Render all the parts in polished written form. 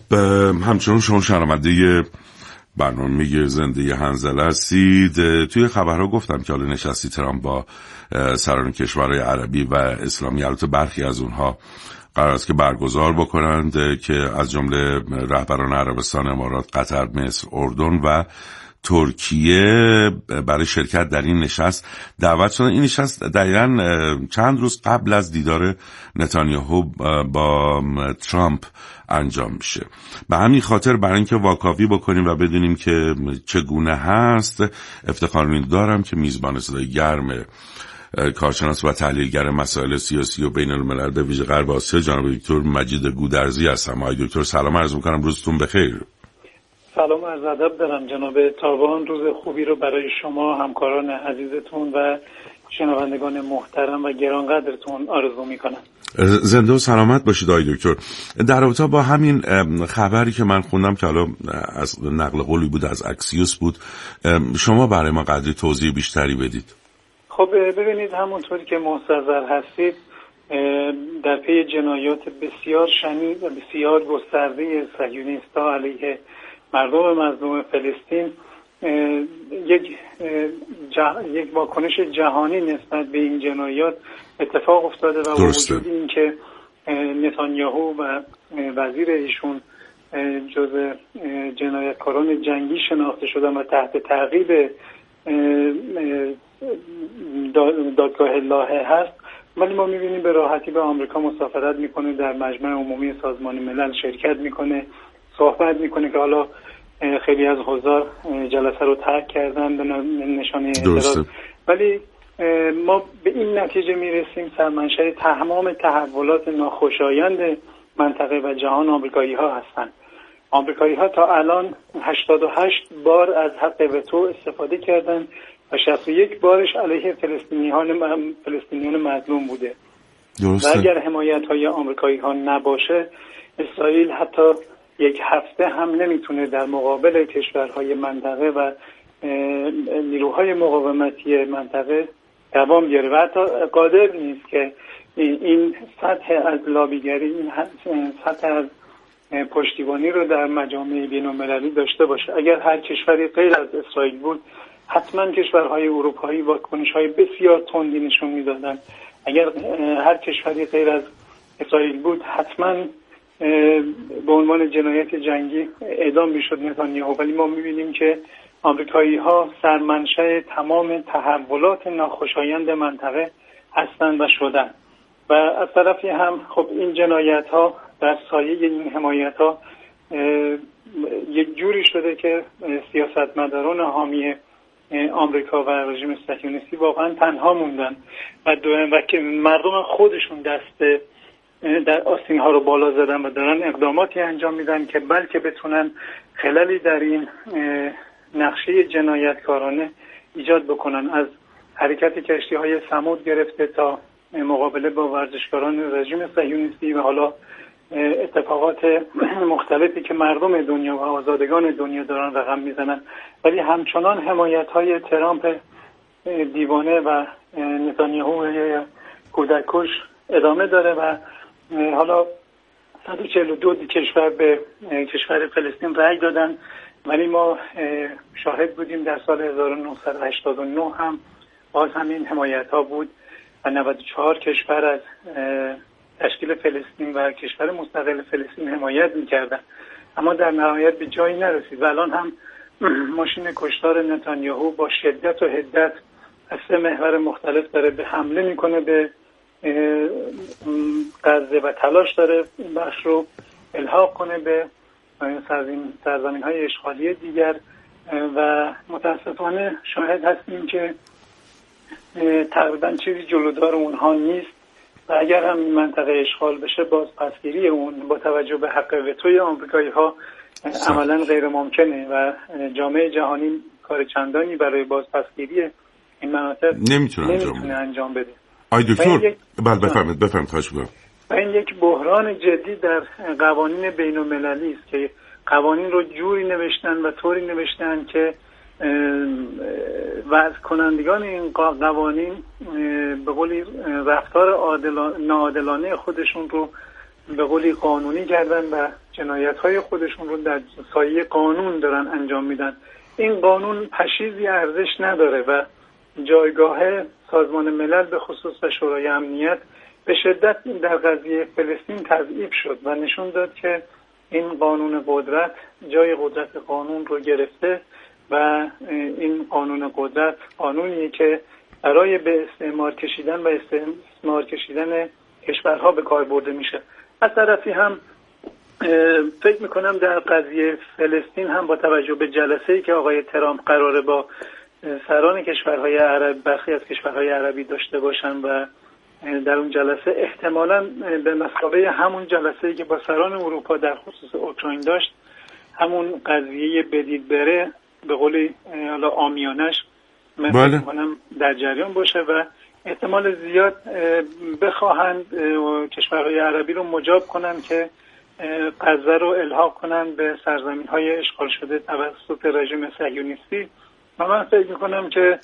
همچنان شما شنونده برنامه زنده هنزله هستید. توی خبرها گفتم که حالا نشستی ترامپ با سران کشورهای عربی و اسلامی، البته برخی از اونها قرار است که برگزار بکنند که از جمله رهبران عربستان، امارات، قطر، مصر، اردن و ترکیه برای شرکت در این نشست دعوت شدن. این نشست دقیقاً چند روز قبل از دیدار نتانیاهو با ترامپ انجام میشه. به همین خاطر برای اینکه واکاوی بکنیم و بدونیم که چگونه هست، افتخار دارم که میزبان صدای گرم کارشناس و تحلیلگر مسائل سیاسی و بین الملل به ویژه غرب آسیا جناب دکتر مجید گودرزی هستم. آقای دکتر سلام عرض می‌کنم، روزتون بخیر. سلام عرض ادب دارم جناب تابان، روز خوبی رو برای شما، همکاران عزیزتون و شنوندگان محترم و گرانقدرتون آرزو میکنم. زنده و سلامت باشید آقای دکتر. در رابطه با همین خبری که من خوندم که حالا از نقل قولی بود، از اکسیوس بود، شما برای ما قدری توضیح بیشتری بدید. خب ببینید، همونطوری که مستحضر هستید در پی جنایات بسیار شنیع و بسیار گسترده صهیونیست‌ها علیه مردم مظلوم فلسطین یک واکنش جهانی نسبت به این جنایات اتفاق افتاده و وجود این که نتانیاهو و وزیر ایشون جزء جنایتکاران جنگی شناخته شدن و تحت تعقیب دادگاه لاهه هست، ولی ما می‌بینیم به راحتی به آمریکا مسافرت میکنه، در مجمع عمومی سازمان ملل شرکت میکنه، صحبت میکنه که حالا خیلی از حضار جلسه رو ترک کردن به نشانه اعتراض، ولی ما به این نتیجه میرسیم سرمنشأ تمام تحولات ناخوشایند منطقه و جهان آمریکایی ها هستند. آمریکایی ها تا الان 88 بار از حق وتو استفاده کردن و 61 بارش علیه فلسطینیان مظلوم بوده. و اگر حمایت های آمریکایی ها نباشه، اسرائیل حتی یک هفته هم نمیتونه در مقابل کشورهای منطقه و نیروهای مقاومتی منطقه دوام بیاره و حتی قادر نیست که این سطح از لابیگری، این سطح از پشتیبانی رو در مجامع بین‌المللی داشته باشه. اگر هر کشوری غیر از اسرائیل بود، حتما کشورهای اروپایی واکنش‌های بسیار تندی نشون میدادن. اگر هر کشوری غیر از اسرائیل بود، حتما به عنوان جنایت جنگی اعدام میشد نتانیاهو. ولی ما میبینیم که آمریکایی ها سرمنشأ تمام تحولات ناخوشایند منطقه هستند و شدن. و از طرفی هم خب این جنایت ها در سایه این حمایت ها یک جوری شده که سیاستمداران حامی آمریکا و رژیم صهیونیستی واقعا تنها موندن و که مردم خودشون دست در آستین ها رو بالا زدن و دارن اقداماتی انجام میدن که بلکه بتونن خللی در این نقشه جنایتکارانه ایجاد بکنن، از حرکت کشتی های سمود گرفته تا مقابله با ورزشکاران رژیم صهیونیستی و حالا اتفاقات مختلفی که مردم دنیا و آزادگان دنیا دارن رقم میزنن. ولی همچنان حمایت های ترامپ دیوانه و نتانیاهو کودککش ادامه داره و حالا 142 کشور به کشور فلسطین رأی دادن، ولی ما شاهد بودیم در سال 1989 هم باز همین حمایت ها بود و 94 کشور از تشکیل فلسطین و کشور مستقل فلسطین حمایت میکردن، اما در نهایت به جایی نرسید و الان هم ماشین کشتار نتانیاهو با شدت و حدت از 3 محور مختلف داره به حمله میکنه به غزه و تلاش داره این بخش رو الحاق کنه به سرزمین های اشغالی دیگر و متاسفانه شاهد هستیم که تقریبا چیزی جلودار اونها نیست و اگر هم این منطقه اشغال بشه بازپسگیری اون با توجه به حق وتوی آمریکایی ها عملا غیر ممکنه و جامعه جهانی کار چندانی برای بازپسگیری این مناطق نمیتونه انجام بده. آی دکتر بله بفرمایید خواهش می‌کنم. و این یک بحران جدی در قوانین بین‌المللی است که قوانین رو جوری نوشتن و طوری نوشتن که وضع کنندگان این قوانین به قولی رفتار ناعادلانه خودشون رو به قولی قانونی کردن و جنایت‌های خودشون رو در سایه قانون دارن انجام میدن. این قانون پشیزی ارزش نداره و جایگاه سازمان ملل به خصوص و شورای امنیت به شدت در قضیه فلسطین تضعیف شد و نشون داد که این قانون قدرت جای قدرت قانون رو گرفته و این قانون قدرت قانونیه که برای به استعمار کشیدن و استثمار کشیدن کشورها به کار برده میشه. از طرفی هم فکر میکنم در قضیه فلسطین هم با توجه به جلسه‌ای که آقای ترامپ قراره با سران کشورهای عربی برخی از کشورهای عربی داشته باشن و در اون جلسه احتمالاً به مثابه همون جلسه‌ای که با سران اروپا در خصوص اوکراین داشت، همون قضیه بدید بره به قول حالا عامیانش مثلا در جریان باشه و احتمال زیاد بخواهند کشورهای عربی رو مجاب کنن که غزه رو الحاق کنن به سرزمین‌های اشغال شده توسط رژیم صهیونیستی و من فکر می‌کنم که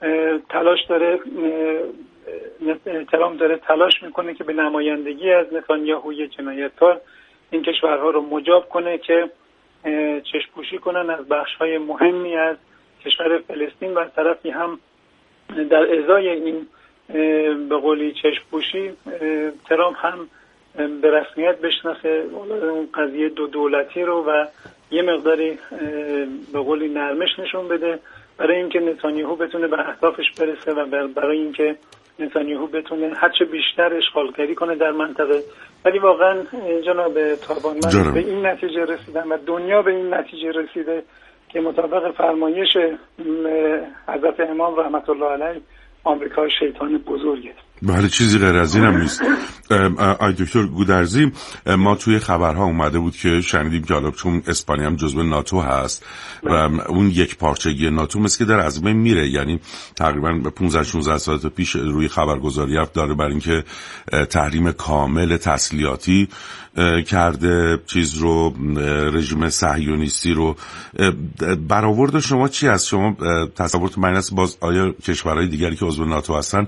ترامپ داره تلاش میکنه که به نمایندگی از نتانیاهوی جنایتکار این کشورها رو مجاب کنه که چشم‌پوشی کنن از بخش‌های مهمی از کشور فلسطین و از طرفی هم در ازای این به قولی چشم‌پوشی ترامپ هم به رسمیت بشناسه اون قضیه دو دولتی رو و یه مقداری به قولی نرمش نشون بده برای اینکه نتانیاهو بتونه به اهدافش برسه و برای اینکه نتانیاهو بتونه هرچه بیشتر اشغالگری کنه در منطقه. ولی واقعا جناب تابان من به این نتیجه رسیدم و دنیا به این نتیجه رسیده که مطابق فرمایش حضرت امام رحمت الله علیه آمریکا شیطان بزرگه. بله چیزی غیر از این هم نیست. آی دکتر گودرزی، ما توی خبرها اومده بود که شنیدیم که حالا چون اسپانیا هم جزو ناتو هست و اون یک پارچگی ناتو مثل که در از بین میره، یعنی تقریبا 15-16 ساعت پیش روی خبرگزاری رفت داره بر اینکه تحریم کامل تسلیحاتی کرده چیز رو، رژیم صهیونیستی رو. برآورد شما چی است؟ شما تصورت من است باز آیا کشورهای دیگری که عضو ناتو هستن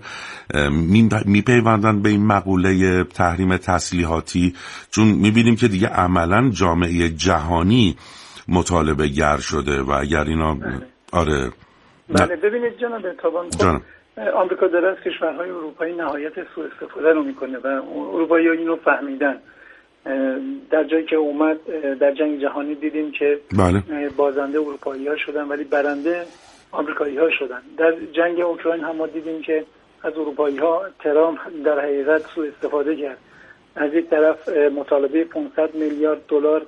میپیوندن به این مقوله تحریم تسلیحاتی؟ چون میبینیم که دیگه عملا جامعه جهانی مطالبه گر شده و اگر اینا آره بله ببینید جناب تابان آمریکا داره از کشورهای اروپایی نهایت سوء استفاده رو میکنه و اروپایی‌ها اینو فهمیدن. در جایی که اومد در جنگ جهانی دیدیم که بازنده اروپایی‌ها شدن ولی برنده آمریکایی‌ها شدن. در جنگ اوکراین هم ما دیدیم که از اروپایی‌ها ترامپ در حقیقت سوء استفاده کرد. از یک طرف مطالبه 500 میلیارد دلار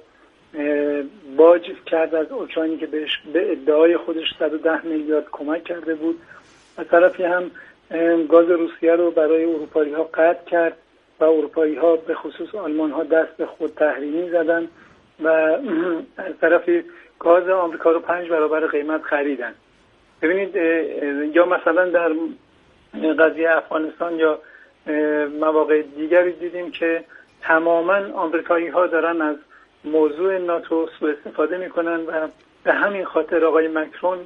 باج کرد از اوکراینی که بهش به ادعای خودش 110 میلیارد کمک کرده بود. از طرفی هم گاز روسیه رو برای اروپایی‌ها قطع کرد و اروپایی‌ها به خصوص آلمان‌ها دست به خود تحریمی زدن و از طرفی گاز آمریکا رو 5 برابر قیمت خریدن. ببینید یا مثلا در قضیه افغانستان یا مواقع دیگری دیدیم که تماما آمریکایی‌ها دارن از موضوع ناتو سوء استفاده میکنن و به همین خاطر آقای مکرون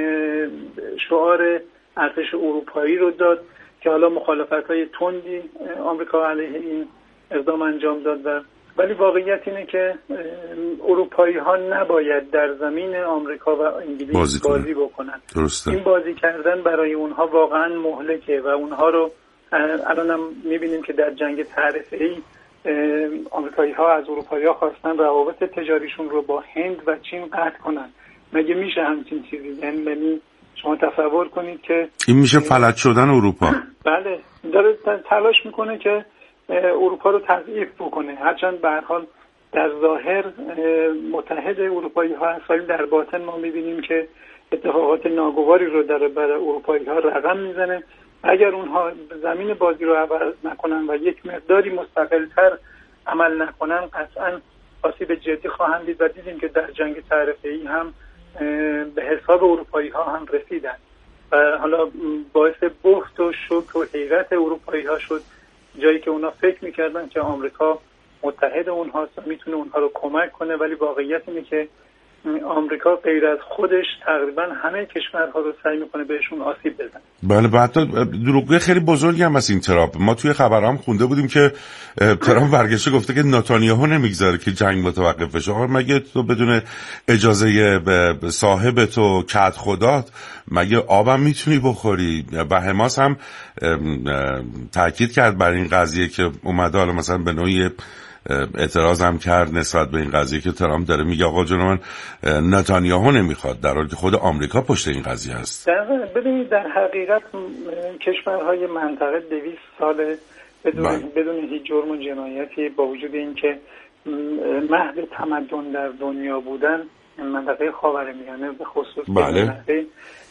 شعار ارتش اروپایی رو داد که حالا مخالفت‌های تندی آمریکا علیه این اقدام انجام داد ولی واقعیت اینه که اروپایی‌ها نباید در زمین آمریکا و انگلیس بازی بکنن. درسته. این بازی کردن برای اونها واقعا مهلکه و اونها رو الانم می‌بینیم که در جنگ تعرفه‌ای آمریکایی‌ها از اروپایی‌ها خواستن روابط تجاریشون رو با هند و چین قطع کنن. مگه میشه همچین چیزی؟ یعنی شما تصور کنید که این میشه فلج شدن اروپا. بله داره تلاش میکنه که اروپا رو تضعیف بکنه، هرچند به هر حال در ظاهر متحد اروپایی ها هست ولی در باطن ما میبینیم که اتفاقات ناگواری رو برای اروپایی ها رقم میزنه. اگر اونها زمین بازی رو عوض نکنن و یک مقداری مستقل‌تر عمل نکنن قطعاً آسیب جدی خواهند دید و دیدیم که در جنگ تعرفه‌ای هم به حساب اروپایی ها هم رسیدن و حالا باعث بهت و شوک و حیرت اروپایی ها شد، جایی که اونا فکر میکردن که آمریکا متحد اونهاست و میتونه اونها رو کمک کنه ولی واقعیت اینه که آمریکا غیر از خودش تقریبا همه کشورها رو سعی میکنه بهشون آسیب بزنه. بله، و حتی دروغگوی خیلی بزرگی هم از این ترامپ. ما توی خبرام خونده بودیم که ترامپ برگشته گفته که نتانیاهو نمیگذاره که جنگ متوقف بشه. آقا مگه تو بدون اجازه صاحب تو کد خدات مگه آبم میتونی بخوری؟ و حماس هم تاکید کرد بر این قضیه که اومده حالا مثلا به نوعی اعتراض هم کرد نسبت به این قضیه که ترامپ داره میگه آقا جون من نتانیاهو نمیخواد، در حالی که خود آمریکا پشت این قضیه هست. ببینید در حقیقت کشورهای منطقه 200 سال بدون هیچ جرم و جنایتی با وجود اینکه مهد تمدن در دنیا بودن، منطقه خاورمیانه به خصوص منطقه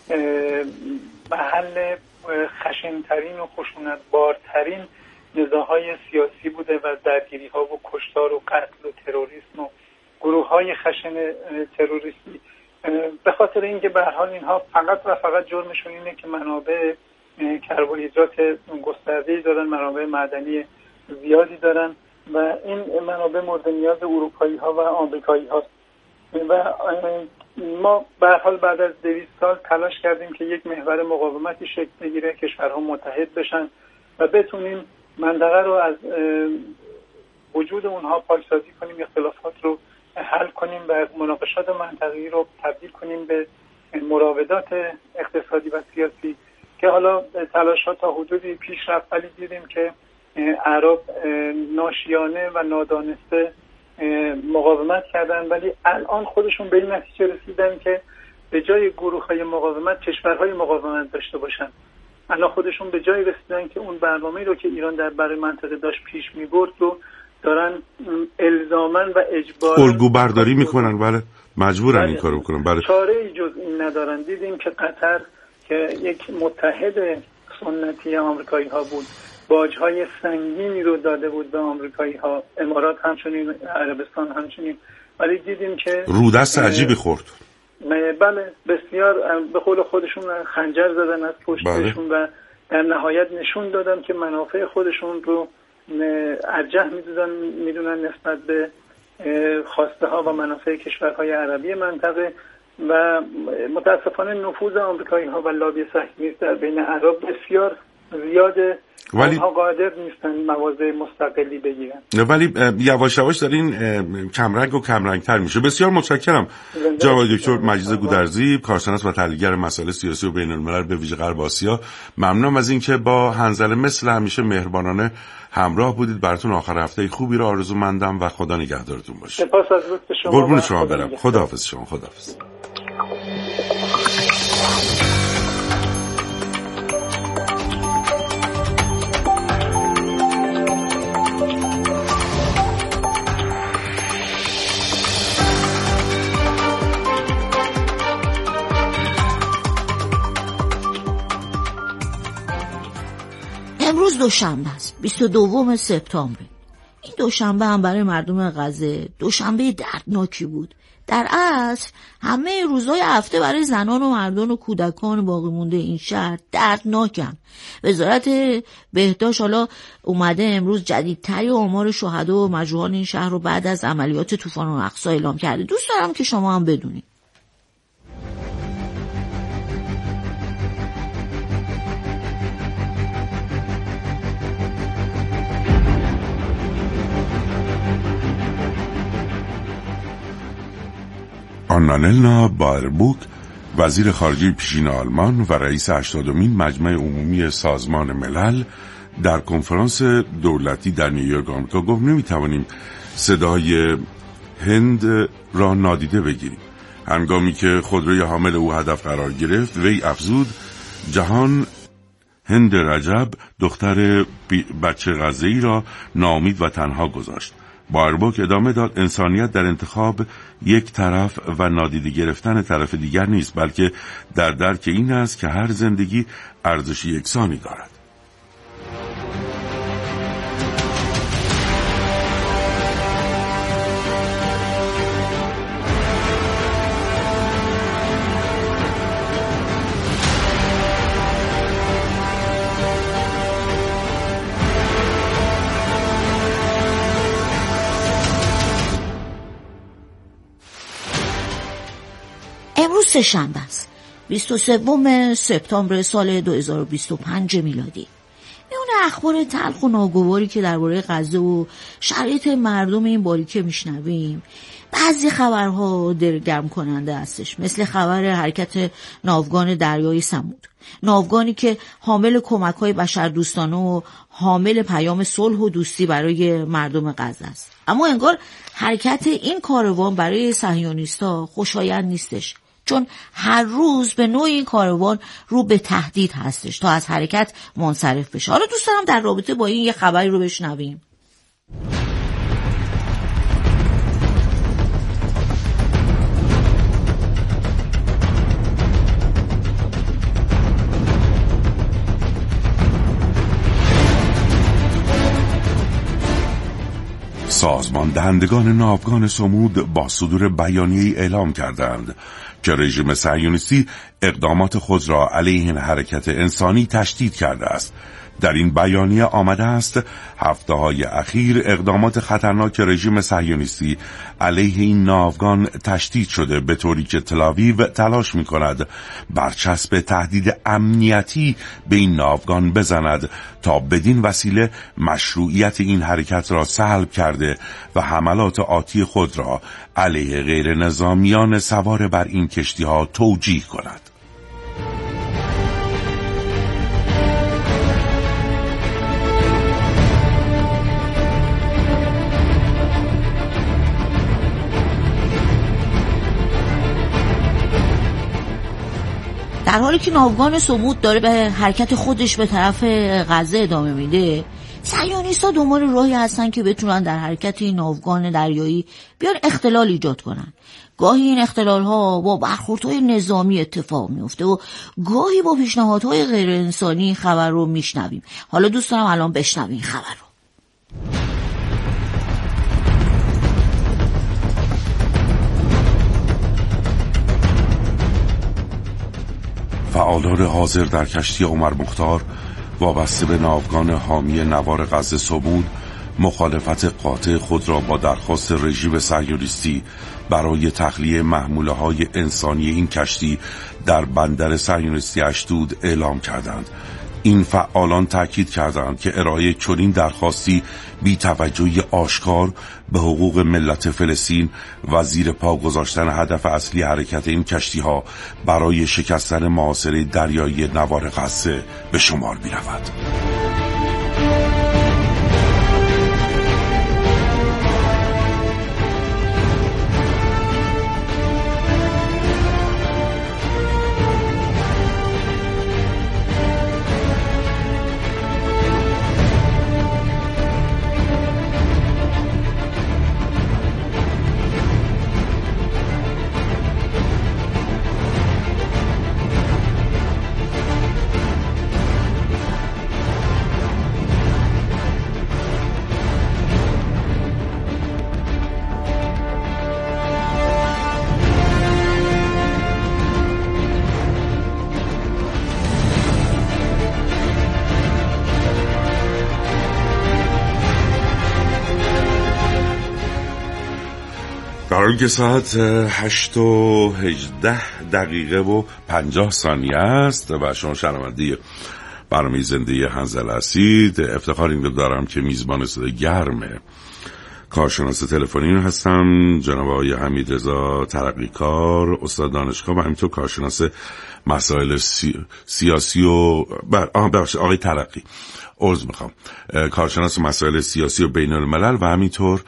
محل خشنترین و خشونتبارترین نزاع‌های سیاسی بوده و درگیری‌ها و کشتار و قتل و تروریسم و گروه‌های خشن تروریستی، به خاطر اینکه به هر حال اینها فقط و فقط جرمشون اینه که منابع کربوهیدرات گسترده‌ای دارن، منابع معدنی زیادی دارن و این منابع مورد نیاز اروپایی‌ها و آمریکایی‌ها. و ما به هر حال بعد از 200 سال تلاش کردیم که یک محور مقاومتی شکل بگیره، کشورها متحد بشن و بتونیم منطقه رو از وجود اونها پاکسازی کنیم، اختلافات رو حل کنیم و مناقشات منطقه‌ای رو تبدیل کنیم به مراودات اقتصادی و سیاسی که حالا تلاشات تا حدودی پیش رفت، ولی دیدیم که عرب ناشیانه و نادانسته مقاومت کردن، ولی الان خودشون به این نتیجه رسیدن که به جای گروه‌های مقاومت کشورهای مقاومت داشته باشن. الان خودشون به جای رسیدن که اون برنامه‌ای رو که ایران در برای منطقه داشت پیش می‌برد رو دارن الزاماً و اجباراً الگو برداری میکنن. بله، مجبورن این کارو بکنن. بله، چاره‌ای جز این ندارن. دیدیم که قطر که یک متحد سنتی آمریکایی‌ها بود، باج‌های سنگینی رو داده بود به آمریکایی‌ها، امارات همچنین، عربستان همچنین، ولی دیدیم که رودست عجیبی خورد. بله، بسیار به قول خودشون خنجر زدن از پشتشون و در نهایت نشون دادن که منافع خودشون رو ارجح میدونن نسبت به خواسته ها و منافع کشورهای عربی منطقه و متاسفانه نفوذ آمریکایی ها و لابی صهیونیست در بین عرب بسیار زیاده، ولی اونها قادر نیستن مواضع مستقلی بگیرن. ولی یواش یواش در این کمرنگ و کمرنگتر میشه. بسیار متشکرم جناب دکتر مجید گودرزی، کارشناس و تحلیلگر مسائل سیاسی و بین الملل به ویژه غرب آسیا. ممنونم از اینکه با حنظله مثل همیشه مهربانانه همراه بودید. براتون آخر هفته خوبی رو آرزومندم و خدا نگهدارتون باشه. سپاس از لطف شما. قربون شما برم. خداحافظ شما. خداحافظ. امروز دوشنبه است، 22 سپتامبر. این دوشنبه هم برای مردم غزه دوشنبه دردناکی بود. در اصل همه روزهای هفته برای زنان و مردان و کودکان باقی مونده این شهر دردناکن. وزارت بهداشت حالا اومده امروز جدیدترین آمار شهدا و مجروحان این شهر رو بعد از عملیات طوفان الاقصی اعلام کرده. دوست دارم که شما هم بدونید. آنالنا بایربوک، وزیر خارجه پیشین آلمان و رئیس 80مین مجمع عمومی سازمان ملل، در کنفرانس دولتی در نیویورک آمریکا گفت نمیتوانیم صدای هند را نادیده بگیریم. هنگامی که خودروی حامل او هدف قرار گرفت، وی افزود جهان هند رجب، دختر بچه غزه‌ای را ناامید و تنها گذاشت. بایربوک ادامه داد انسانیت در انتخاب یک طرف و نادیده گرفتن طرف دیگر نیست، بلکه در درک این است که هر زندگی ارزش یکسانی دارد. سه‌شنبه است، 23 سپتامبر سال 2025 میلادی. اون اخبار تلخ و ناگواری که درباره غزه و شرایط مردم این باریکه میشنویم، بعضی خبرها دلگرم کننده هستش، مثل خبر حرکت ناوگان دریای سمود، ناوگانی که حامل کمک‌های بشردوستانه و حامل پیام صلح و دوستی برای مردم غزه است. اما انگار حرکت این کاروان برای صهیونیست‌ها خوشایند نیستش، چون هر روز به نوع این کاروان رو به تهدید هستش تا از حرکت منصرف بشه. حالا دوست دارم در رابطه با این یه خبری رو بشنویم. سازمان دهندگان ناوگان صمود با صدور بیانیه‌ای اعلام کردند که رژیم صهیونیستی اقدامات خود را علیه این حرکت انسانی تشدید کرده است. در این بیانیه آمده است هفته‌های اخیر اقدامات خطرناک رژیم صهیونیستی علیه این ناوگان تشدید شده، به طوری که تل‌آویو تلاش می‌کند برچسب تهدید امنیتی به این ناوگان بزند تا بدین وسیله مشروعیت این حرکت را سلب کرده و حملات آتی خود را علیه غیر نظامیان سوار بر این کشتی‌ها توجیه کند. در حالی که ناوگان صمود داره به حرکت خودش به طرف غزه ادامه میده، صهیونیست‌ها دنبال راهی هستن که بتونن در حرکت این ناوگان دریایی بیان اختلال ایجاد کنن. گاهی این اختلال‌ها با برخوردهای نظامی اتفاق میفته و گاهی با پیشنهادهای غیر انسانی خبر رو میشنویم. حالا دوست دارم الان بشنویم خبر رو. فعالان حاضر در کشتی عمر مختار وابسته به ناوگان حامی نوار غزه صمود مخالفت قاطع خود را با درخواست رژیم صهیونیستی برای تخلیه محموله‌های انسانی این کشتی در بندر صهیونیستی اشدود اعلام کردند. این فعالان تاکید کردند که ارائه چنین درخواستی بی توجهی آشکار به حقوق ملت فلسطین و زیر پا گذاشتن هدف اصلی حرکت این کشتی‌ها برای شکستن محاصره دریایی نوار غزه به شمار می‌رود. در حالی که ساعت 8:18:50 است و شما شنونده برنامه زنده حنظله هستید، افتخار این رو دارم که میزبان صدای گرم کارشناس تلفنی هستم، جناب آقای حمیدرضا ترقیکار، استاد دانشگاه و همینطور کارشناس مسائل سیاسی و آقای ترقی، عرض میخوام، کارشناس مسائل سیاسی و بین الملل و همینطور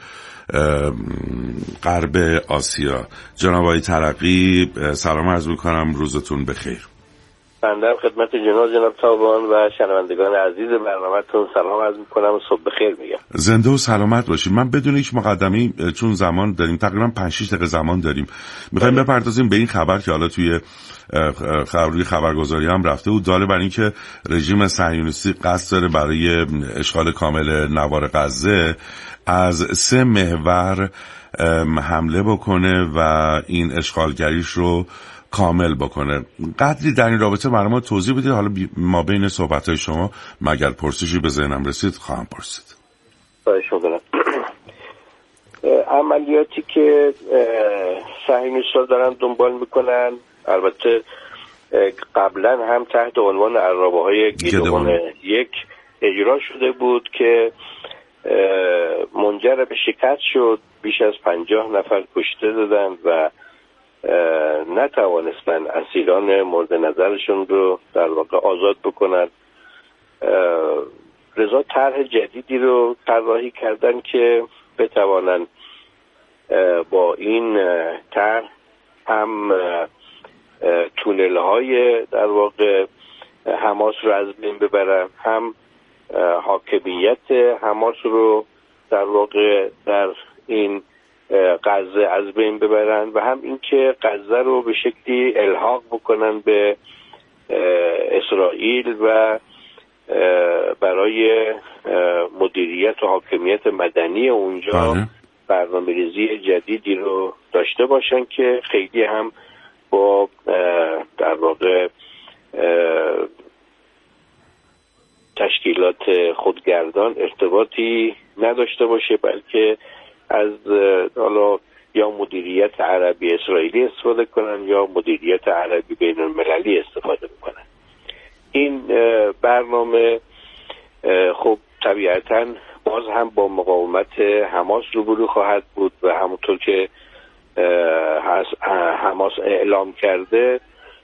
غرب آسیا. جناب آقای ترقی، سلام عرض میکنم، روزتون بخیر. بنده خدمت جناب تابان و شنوندگان عزیز برنامه‌تون سلام عرض میکنم و صبح بخیر میگم. زنده و سلامت باشید. من بدون هیچ مقدمه‌ای، چون زمان داریم، تقریبا 5-6 دقیقه زمان داریم، میخوایم بپردازیم به این خبر که حالا توی روی خبرگزاری هم رفته بود، داله بر این که رژیم صهیونیستی قصد داره برای اشغال کامل نوار غزه از 3 محور حمله بکنه و این اشغالگریش رو کامل بکنه. قدری در این رابطه برای ما توضیح بدید. حالا ما بین صحبت‌های شما مگر پرسشی به ذهنم رسید خواهم پرسید. خواهش می‌کنم. عملیاتی که صهیونیست‌ها دارن دنبال میکنن البته قبلا هم تحت عنوان عرابه‌های گیدهون یک اجرا شده بود که منجر به شکست شد. بیش از 50 نفر کشته دادند و نتوانستند اسیران مورد نظرشون رو در واقع آزاد بکنند. رضا طرح جدیدی رو طراحی کردن که بتوانند با این طرح هم تونل‌های در واقع حماس رو از بین ببرن، هم حاکمیت حماس رو در واقع در این غزه از بین ببرن و هم اینکه غزه رو به شکلی الحاق بکنن به اسرائیل و برای مدیریت و حاکمیت مدنی اونجا برنامه‌ریزی جدیدی رو داشته باشن که خیلی هم با در واقع تشکیلات خودگردان ارتباطی نداشته باشه، بلکه از حالا یا مدیریت عربی اسرائیلی استفاده کنن یا مدیریت عربی بین المللی استفاده بکنن. این برنامه خب طبیعتاً باز هم با مقاومت حماس روبرو خواهد بود و همونطور که حماس اعلام کرده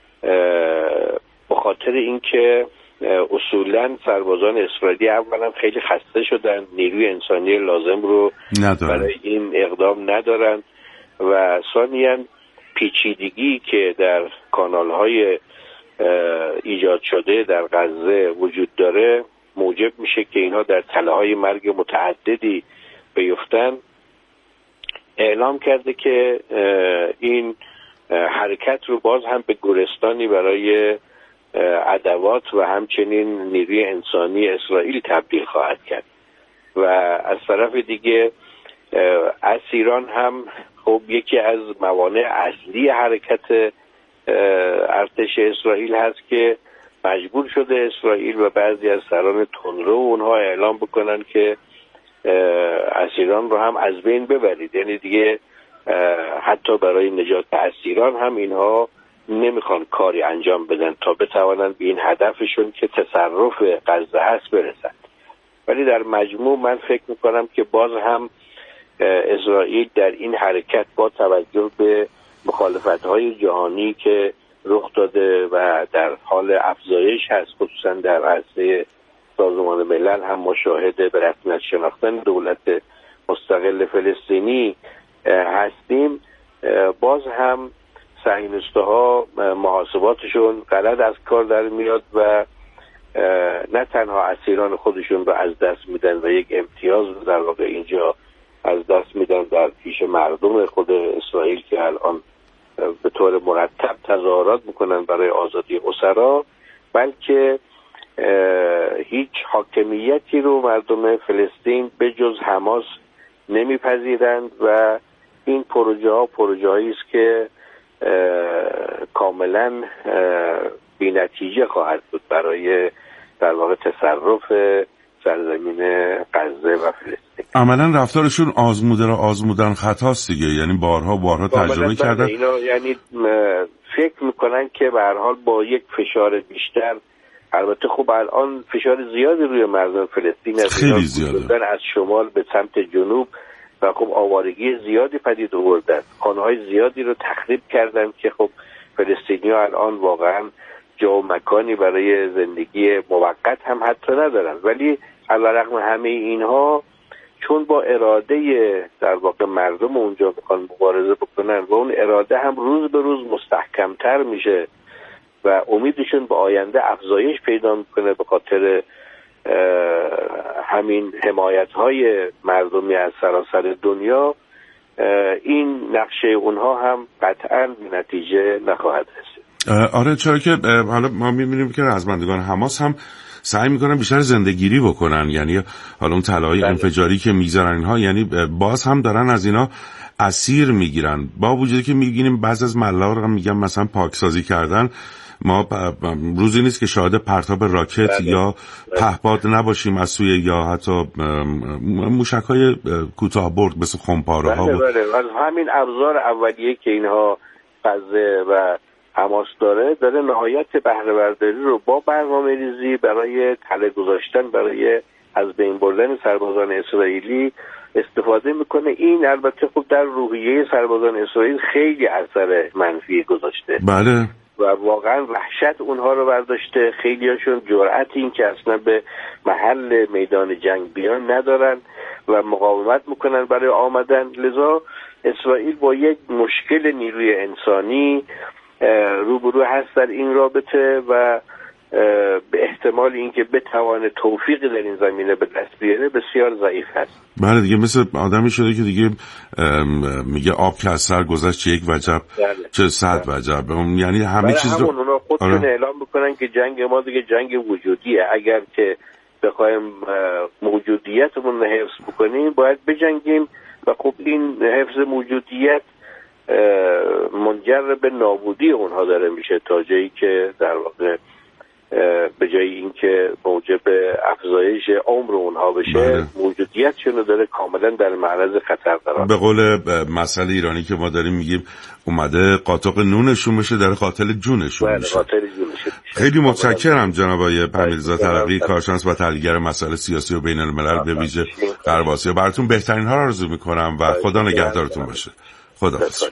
به خاطر اینکه اصولاً سربازان اسرائیلی اولا خیلی خسته شدن، نیروی انسانی لازم رو برای این اقدام ندارن و ثانیاً پیچیدگی که در کانال‌های ایجاد شده در غزه وجود داره موجب میشه که اینها در تله‌های مرگ متعددی بیفتن. اعلام کرده که این حرکت رو باز هم به گورستانی برای ادوات و همچنین نیروی انسانی اسرائیل تبدیل خواهد کرد و از طرف دیگه اسیران هم خب یکی از موانع اصلی حرکت ارتش اسرائیل هست که مجبور شده اسرائیل و بعضی از سران تندرو اونها اعلام بکنن که اسیران رو هم از بین ببرید. یعنی دیگه حتی برای نجات اسیران هم اینها نمیخوان کاری انجام بدن تا بتوانند به این هدفشون که تصرف غزه هست برسند. ولی در مجموع من فکر میکنم که باز هم اسرائیل در این حرکت با توجه به مخالفت‌های جهانی که رخ داده و در حال افزایش هست، خصوصا در عرصه سازمان ملل هم مشاهده به رسمیت شناختن دولت مستقل فلسطینی هستیم، باز هم صهیونیست‌ها محاسباتشون غلط از کار در میاد و نه تنها اسیران خودشون رو از دست میدن و یک امتیاز در واقع اینجا از دست میدن در پیش مردم خود اسرائیل که الان به طور مرتب تظاهرات میکنن برای آزادی اسرا، بلکه هیچ حاکمیتی رو مردم فلسطین به جز حماس نمیپذیرند و این پروژه‌هایی است که کاملا بی‌نتیجه خواهد بود برای در واقع تصرف سرزمین غزه و فلسطین. عملا رفتارشون آزمودن خطاست دیگه، یعنی بارها تجربه کردن. اینا یعنی فکر میکنن که به هر حال با یک فشار بیشتر، البته خب الان فشار زیادی روی مردم فلسطین است، خیلی زیاده، از شمال به سمت جنوب و خب آوارگی زیادی پدید آوردن، خانه‌های زیادی رو تخریب کردن که خب فلسطینی‌ها الان واقعا جا و مکانی برای زندگی موقت هم حتی ندارن. ولی علیرغم همه اینها چون با اراده در واقع مردم اونجا میخوان مبارزه بکنن و اون اراده هم روز به روز مستحکمتر میشه و امیدشون به آینده افزایش پیدا میکنه به خاطر همین حمایت‌های مردمی از سراسر دنیا، این نقشه اونها هم قطعاً به نتیجه نخواهد رسید. آره، چرا که حالا ما می‌بینیم که رزمندگان حماس هم سعی میکنن بیشتر زندگیری بکنن، یعنی حالا اون طلاهای انفجاری که میگذارن اینها، یعنی باز هم دارن از اینا اسیر میگیرن، با وجودی که میگیم بعضی از ملاها رو میگن مثلا پاکسازی کردن. ما روزی نیست که شاهد پرتاب راکت یا پهپاد نباشیم از سوی یا حتی موشک‌های کوتاه برد مثل خمپاره ها. از همین ابزار اولیه که اینها غزه و حماس داره نهایت بهره برداری رو با برنامه‌ریزی برای تله گذاشتن، برای از بین بردن سربازان اسرائیلی استفاده میکنه. این البته خب در روحیه سربازان اسرائیل خیلی اثر منفی گذاشته. بله. و واقعا وحشت اونها رو برداشته. خیلیاشون جرأت این که اصلا به محل میدان جنگ بیان ندارن و مقاومت میکنن برای آمدن. لذا اسرائیل با یک مشکل نیروی انسانی روبرو هست در این رابطه و به احتمال اینکه بتوانه توفیق در این زمینه به دست بیاره بسیار ضعیف هست. بله دیگه، مثل آدمی شده که دیگه میگه آب که از سر گذشت چه یک وجب چه صد وجب. یعنی همه چیز رو اونا خودشون اعلام میکنن که جنگ ما دیگه جنگ وجودیه. اگر که بخوایم موجودیتمون رو حفظ بکنیم باید بجنگیم و خب این حفظ موجودیت منجر به نابودی اونها داره میشه تا جایی که در واقع به جای اینکه موجب افزایش عمر اونها بشه موجودیتشون رو داره کاملا در معرض خطر قرار. به قول مسئله ایرانی که ما داریم میگیم اومده قاطق نونشون بشه در قاتل جونشون میشه. خیلی متشکرم جناب آقای پنیرزا طلبی، کارشناس و تحلیلگر مسائل سیاسی و بین الملل به ویژه غرب آسیا. براتون بهترین ها رو آرزو میکنم و خدا نگهدارتون باشه. خداحافظ.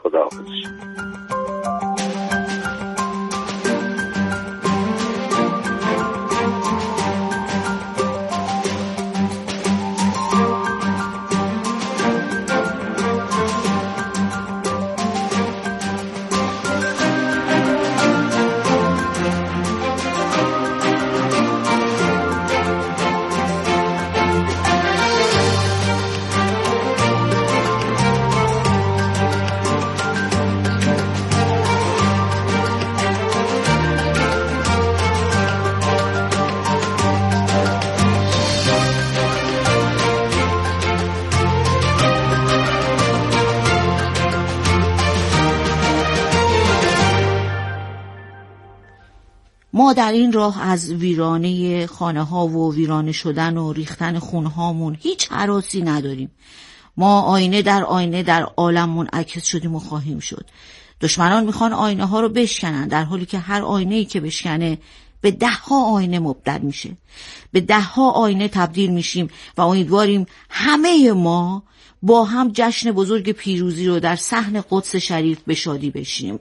ما در این راه از ویرانه خانه ها و ویرانه شدن و ریختن خون هامون هیچ هراسی نداریم. ما آینه در عالم منعکس شدیم و خواهیم شد. دشمنان میخوان آینه ها رو بشکنن، در حالی که هر آینه‌ای که بشکنه به 10 آینه مبدل میشه. به 10 آینه تبدیل میشیم و امیدواریم همه ما با هم جشن بزرگ پیروزی رو در صحن قدس شریف به شادی بشیم.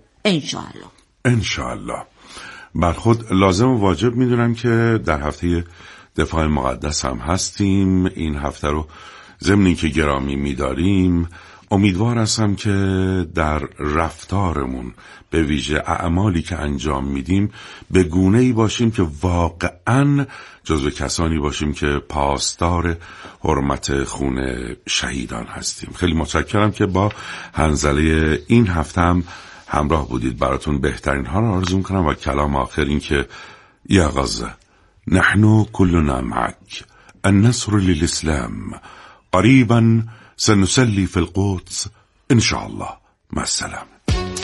انشاءالله. بر خود لازم و واجب میدونم که در هفته دفاع مقدس هم هستیم. این هفته رو ضمن که گرامی میداریم، امیدوار هستم که در رفتارمون به ویژه اعمالی که انجام میدیم به گونه‌ای باشیم که واقعاً جزو کسانی باشیم که پاسدار حرمت خون شهیدان هستیم. خیلی متشکرم که با هنزله این هفته هم همراه بودید. براتون بهترین ها رو آرزو میکنم و کلام آخر این که یا غزه نحن كلنا معك النصر للإسلام قريبا سنسلي في القدس ان شاء الله. مع السلامه.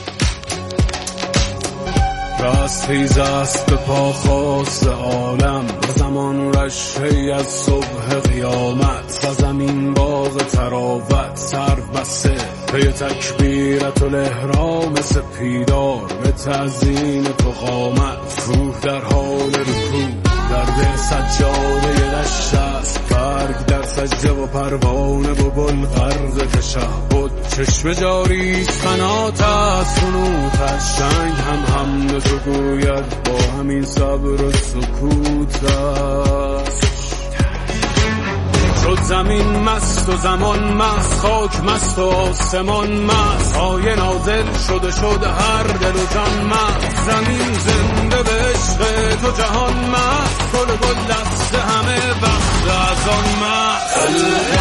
راستیز است به پا خواست عالم و زمان رشحی از صبح قیامت و زمین باغ تراوت سر بسته پی تکبیرت الاحرام سپیدار به تعظیم تو قامت کوه در حال رکوع در به سجاده دشت است برگ در سجده و پروانه و گل غرق تشهد چشم جاری قنات است سنوتش شنگ هم تو گوید با همین صبر و سکوت است. شد زمین مست و زمان مست خاک مست و آسمان مست آیه نازل شد هر دل و جان مست زمین زنده به عشق تو جهان مست گل دست همه وقت از آن مست